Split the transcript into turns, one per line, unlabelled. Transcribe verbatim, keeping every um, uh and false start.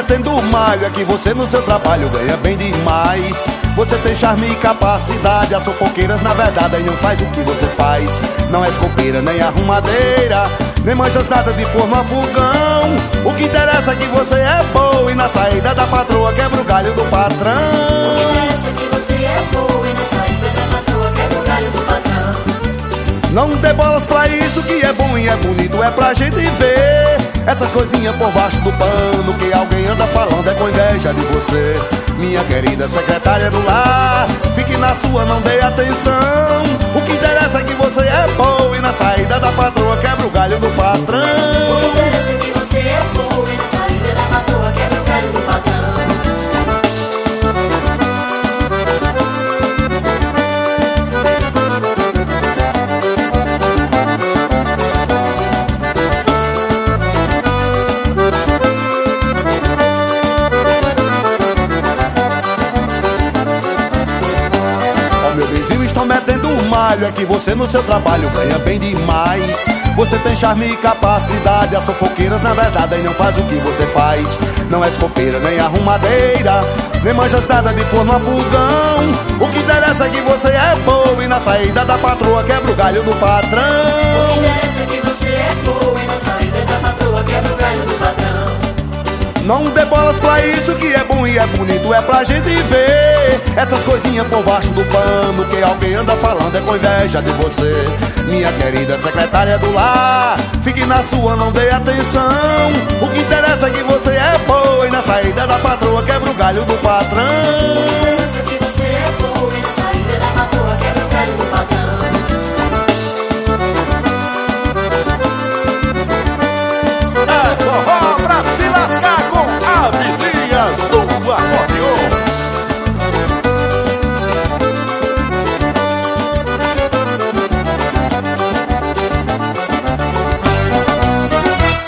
metendo malho, é que você no seu trabalho ganha bem demais. Você tem charme e capacidade, as fofoqueiras na verdade aí não faz o que você faz. Não és copeira nem arrumadeira, nem manjas nada de forno a fogão. O que interessa é que você é boa e na saída da patroa quebra o galho do patrão.
O que interessa é que você é boa e na saída da patroa quebra o galho do patrão.
Não dê bolas pra isso, que é bom e é bonito, é pra gente ver essas coisinhas por baixo do pano que alguém anda falando é com inveja de você. Minha querida secretária do lar, fique na sua, não dê atenção. O que interessa é que você é boa e na saída da patroa quebra o galho do patrão.
O que interessa é que você é boa e na saída da patroa quebra o galho do patrão.
Meu vizinho estão metendo malho, é que você no seu trabalho ganha bem demais. Você tem charme e capacidade, as fofoqueiras na verdade aí não faz o que você faz. Não és copeira nem arrumadeira, nem manjas nada de forno a fogão. O que interessa é que você é boa e na saída da patroa quebra o galho do patrão.
O que interessa é que você é boa e na saída da patroa quebra o galho do patrão.
Não dê bolas pra isso, que é bom e é bonito, é pra gente ver essas coisinhas por baixo do pano que alguém anda falando é com inveja de você. Minha querida secretária do lar, fique na sua, não dê atenção. O que interessa é que você é boa e na saída da patroa quebra o galho do patrão.